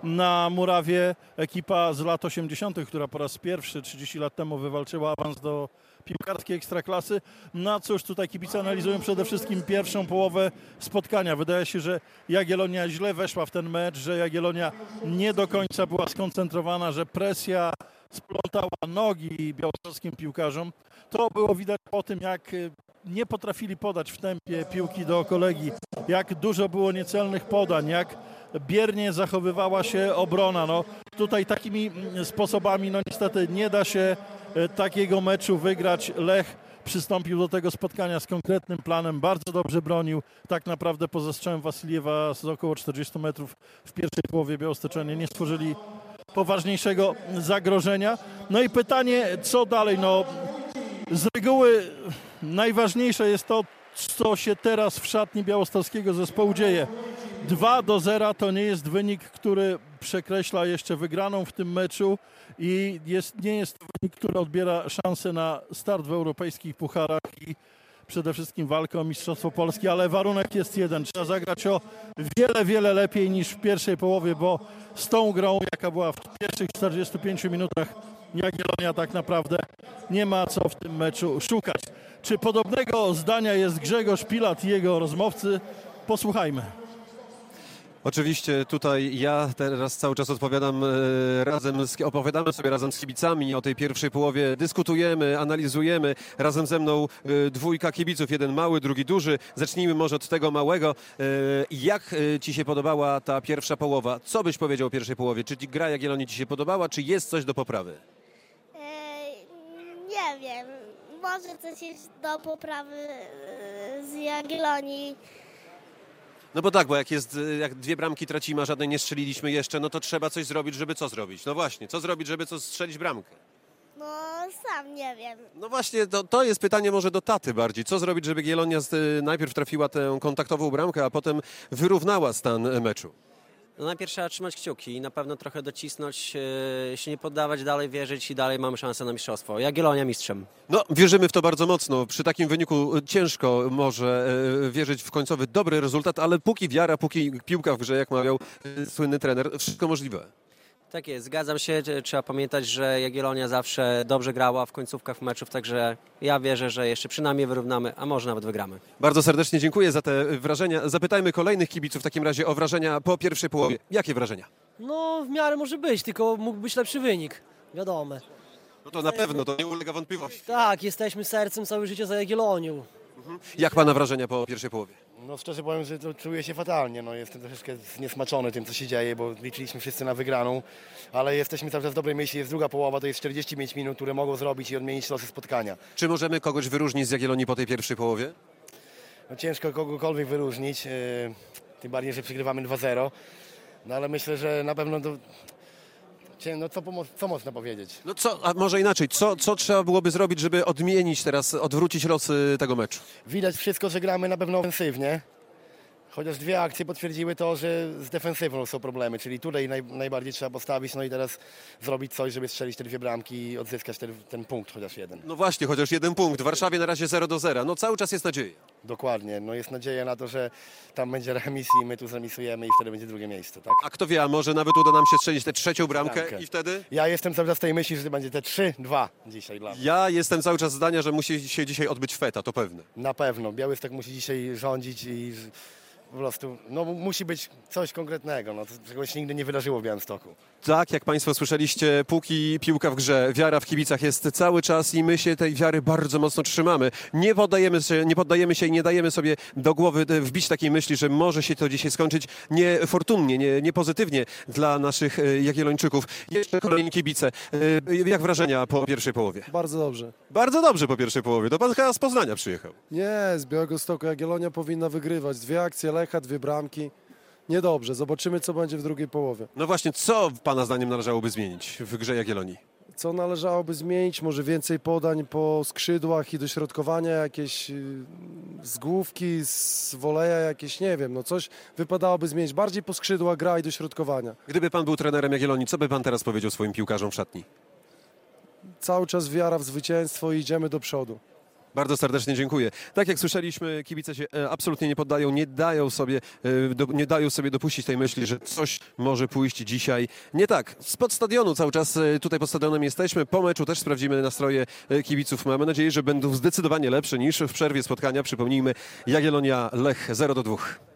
na murawie ekipa z lat 80., która po raz pierwszy 30 lat temu wywalczyła awans do piłkarskiej ekstraklasy. No cóż, tutaj kibice analizują przede wszystkim pierwszą połowę spotkania. Wydaje się, że Jagiellonia źle weszła w ten mecz, że Jagiellonia nie do końca była skoncentrowana, że presja splątała nogi białostockim piłkarzom. To było widać po tym, jak nie potrafili podać w tempie piłki do kolegi, jak dużo było niecelnych podań, jak biernie zachowywała się obrona. No, tutaj takimi sposobami niestety nie da się takiego meczu wygrać. Lech przystąpił do tego spotkania z konkretnym planem, bardzo dobrze bronił. Tak naprawdę poza strzałem Wasiliewa z około 40 metrów w pierwszej połowie białostoczanie nie stworzyli poważniejszego zagrożenia. No i pytanie, co dalej? No, z reguły najważniejsze jest to, co się teraz w szatni białostockiego zespołu dzieje. 2-0 to nie jest wynik, który przekreśla jeszcze wygraną w tym meczu i nie jest to wynik, który odbiera szansę na start w europejskich pucharach i przede wszystkim walkę o Mistrzostwo Polski, ale warunek jest jeden. Trzeba zagrać o wiele lepiej niż w pierwszej połowie, bo z tą grą, jaka była w pierwszych 45 minutach, Jagiellonia tak naprawdę nie ma co w tym meczu szukać. Czy podobnego zdania jest Grzegorz Pilat i jego rozmówcy? Posłuchajmy. Oczywiście tutaj ja teraz cały czas opowiadamy sobie razem z kibicami o tej pierwszej połowie, dyskutujemy, analizujemy. Razem ze mną dwójka kibiców, jeden mały, drugi duży. Zacznijmy może od tego małego. Jak Ci się podobała ta pierwsza połowa? Co byś powiedział o pierwszej połowie? Czy gra Jagiellonii Ci się podobała, czy jest coś do poprawy? Nie wiem, może coś jest do poprawy z Jagiellonii. No bo tak, bo jak dwie bramki tracimy, a żadnej nie strzeliliśmy jeszcze, no to trzeba coś zrobić, żeby co zrobić? No właśnie, co zrobić, żeby strzelić bramkę? No sam nie wiem. No właśnie, to jest pytanie może do taty bardziej. Co zrobić, żeby Jagiellonia najpierw trafiła tę kontaktową bramkę, a potem wyrównała stan meczu? No najpierw trzeba trzymać kciuki i na pewno trochę docisnąć, się nie poddawać, dalej wierzyć i dalej mamy szansę na mistrzostwo. Jagiellonia mistrzem. No, wierzymy w to bardzo mocno. Przy takim wyniku ciężko może wierzyć w końcowy dobry rezultat, ale póki wiara, póki piłka w grze, jak mawiał słynny trener, wszystko możliwe. Tak jest, zgadzam się. Trzeba pamiętać, że Jagiellonia zawsze dobrze grała w końcówkach meczów, także ja wierzę, że jeszcze przynajmniej wyrównamy, a może nawet wygramy. Bardzo serdecznie dziękuję za te wrażenia. Zapytajmy kolejnych kibiców w takim razie o wrażenia po pierwszej połowie. Jakie wrażenia? No w miarę może być, tylko mógł być lepszy wynik, wiadomo. No to na pewno, to nie ulega wątpliwości. Tak, jesteśmy sercem całe życie za Jagiellonią. Jak pana wrażenia po pierwszej połowie? No szczerze powiem, że to czuję się fatalnie. No, jestem troszeczkę zniesmaczony tym, co się dzieje, bo liczyliśmy wszyscy na wygraną, ale jesteśmy cały czas w dobrej myśli. Jest druga połowa, to jest 45 minut, które mogą zrobić i odmienić losy spotkania. Czy możemy kogoś wyróżnić z Jagiellonii po tej pierwszej połowie? No, ciężko kogokolwiek wyróżnić, tym bardziej, że przegrywamy 2-0. No ale myślę, że na pewno co można powiedzieć? No a może inaczej, co trzeba byłoby zrobić, żeby odwrócić losy tego meczu? Widać wszystko, że gramy na pewno ofensywnie. Chociaż dwie akcje potwierdziły to, że z defensywą są problemy, czyli tutaj najbardziej trzeba postawić, no i teraz zrobić coś, żeby strzelić te dwie bramki i odzyskać ten punkt, chociaż jeden. No właśnie, chociaż jeden punkt. W Warszawie na razie 0-0. No cały czas jest nadzieja. Dokładnie, no jest nadzieja na to, że tam będzie remis i my tu zremisujemy i wtedy będzie drugie miejsce, tak? A kto wie, a może nawet uda nam się strzelić tę trzecią bramkę i wtedy? Ja jestem cały czas w tej myśli, że to będzie te 3-2 dzisiaj dla mnie. Ja jestem cały czas zdania, że musi się dzisiaj odbyć feta, to pewne. Na pewno, Białystok musi dzisiaj rządzić i po prostu, no musi być coś konkretnego, no czegoś się nigdy nie wydarzyło w Białymstoku. Tak, jak Państwo słyszeliście, póki piłka w grze, wiara w kibicach jest cały czas i my się tej wiary bardzo mocno trzymamy. Nie poddajemy się i nie dajemy sobie do głowy wbić takiej myśli, że może się to dzisiaj skończyć niefortunnie, nie pozytywnie dla naszych Jagiellończyków. Jeszcze kolejni kibice. Jak wrażenia po pierwszej połowie? Bardzo dobrze. Bardzo dobrze po pierwszej połowie. To Pan chyba z Poznania przyjechał. Nie, z Białegostoku Jagiellonia powinna wygrywać. Dwie akcje Lecha, dwie bramki. Niedobrze. Zobaczymy, co będzie w drugiej połowie. No właśnie, co Pana zdaniem należałoby zmienić w grze Jagiellonii? Co należałoby zmienić? Może więcej podań po skrzydłach i dośrodkowania, jakieś z główki, z woleja, jakieś, nie wiem, no coś wypadałoby zmienić. Bardziej po skrzydłach gra i dośrodkowania. Gdyby Pan był trenerem Jagiellonii, co by Pan teraz powiedział swoim piłkarzom w szatni? Cały czas wiara w zwycięstwo i idziemy do przodu. Bardzo serdecznie dziękuję. Tak jak słyszeliśmy, kibice się absolutnie nie poddają, nie dają sobie dopuścić tej myśli, że coś może pójść dzisiaj nie tak. Spod stadionu cały czas tutaj pod stadionem jesteśmy. Po meczu też sprawdzimy nastroje kibiców. Mamy nadzieję, że będą zdecydowanie lepsze niż w przerwie spotkania. Przypomnijmy, Jagiellonia Lech 0-2.